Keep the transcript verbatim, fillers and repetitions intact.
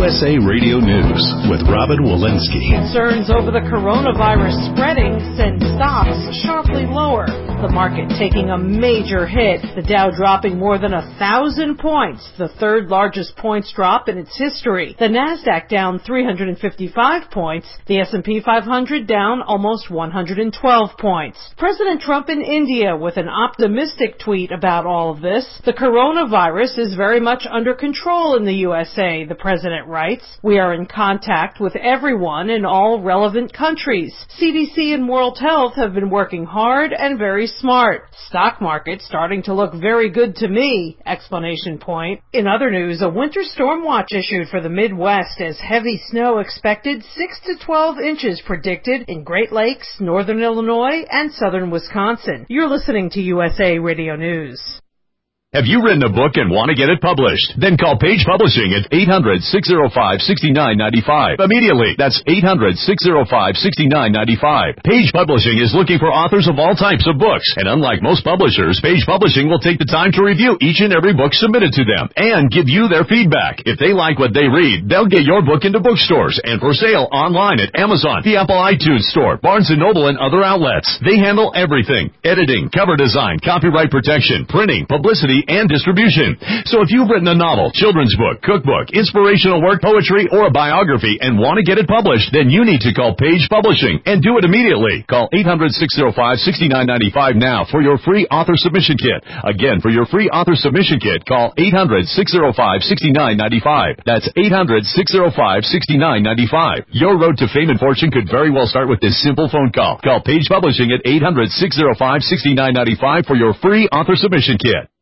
S A Radio News with Robin Walensky. Concerns over the coronavirus spreading send stocks sharply lower. The market taking a major hit. The Dow dropping more than a thousand points, the third largest points drop in its history. The Nasdaq down three hundred fifty-five points. The S and P five hundred down almost one hundred twelve points. President Trump in India with an optimistic tweet about all of this. The coronavirus is very much under control in the U S A, the president writes. We are in contact with everyone in all relevant countries. C D C and World Health have been working hard and very smart. Stock market starting to look very good to me! Explanation point. In other news, a winter storm watch issued for the Midwest as heavy snow expected, six to twelve inches predicted in Great Lakes, northern Illinois, and southern Wisconsin. You're listening to U S A Radio News. Have you written a book and want to get it published? Then call Page Publishing at eight hundred, six oh five, six nine nine five. Immediately. That's eight hundred, six oh five, six nine nine five. Page Publishing is looking for authors of all types of books. And unlike most publishers, Page Publishing will take the time to review each and every book submitted to them and give you their feedback. If they like what they read, they'll get your book into bookstores and for sale online at Amazon, the Apple iTunes Store, Barnes and Noble, and other outlets. They handle everything: editing, cover design, copyright protection, printing, publicity, and distribution. So if you've written a novel, children's book, cookbook, inspirational work, poetry, or a biography and want to get it published, then you need to call Page Publishing and do it immediately. Call eight hundred, six oh five, six nine nine five now for your free author submission kit. Again, for your free author submission kit, call eight hundred, six oh five, six nine nine five. That's eight hundred, six oh five, six nine nine five. Your road to fame and fortune could very well start with this simple phone call. Call Page Publishing at eight hundred, six oh five, six nine nine five for your free author submission kit.